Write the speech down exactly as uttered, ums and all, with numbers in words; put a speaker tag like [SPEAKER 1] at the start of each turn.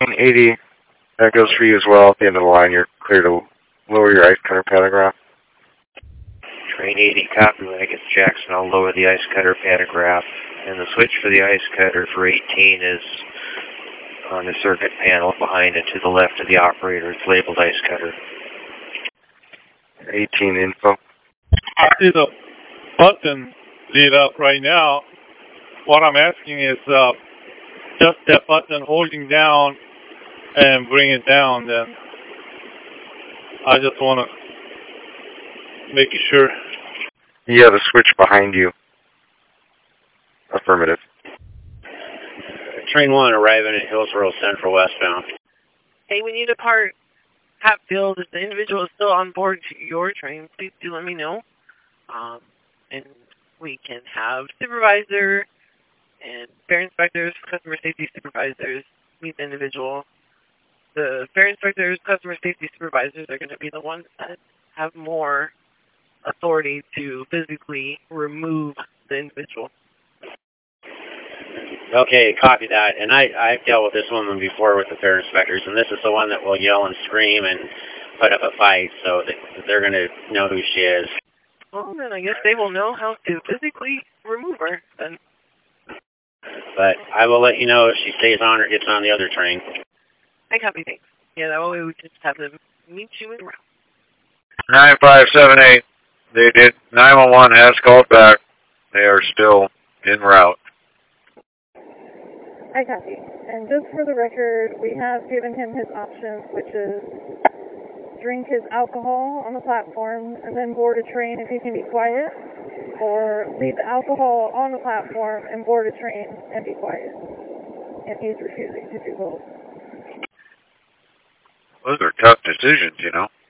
[SPEAKER 1] eighty, that goes for you as well. At the end of the line, you're clear to lower your ice cutter pantograph.
[SPEAKER 2] Train eighty, copy. When I get to Jackson, I'll lower the ice cutter pantograph. And the switch for the ice cutter for eighteen is on the circuit panel behind it to the left of the operator. It's labeled ice cutter.
[SPEAKER 1] eighteen info.
[SPEAKER 3] I see the button lit up right now. What I'm asking is uh, just that button holding down and bring it down. Then I just want to make sure.
[SPEAKER 1] Yeah, the switch behind you. Affirmative.
[SPEAKER 4] Train one arriving at Hillsboro Central westbound.
[SPEAKER 5] Hey, when you depart Hatfield, if the individual is still on board your train, please do let me know. Um, and we can have supervisor and fare inspectors, customer safety supervisors meet the individual. The fare inspectors, customer safety supervisors are going to be the ones that have more authority to physically remove the individual.
[SPEAKER 4] Okay, copy that. And I, I've dealt with this woman before with the fare inspectors, and this is the one that will yell and scream and put up a fight, so that they're going to know who she is.
[SPEAKER 5] Well, then I guess they will know how to physically remove her, then.
[SPEAKER 4] But I will let you know if she stays on or gets on the other train.
[SPEAKER 5] I copy, thanks. Yeah, that way we can just have them meet you in route.
[SPEAKER 1] nine five seven eight. They did. nine one one has called back. They are still en route.
[SPEAKER 6] I copy. And just for the record, we have given him his options, which is drink his alcohol on the platform and then board a train if he can be quiet, or leave the alcohol on the platform and board a train and be quiet. And he's refusing to do both.
[SPEAKER 1] Those are tough decisions, you know.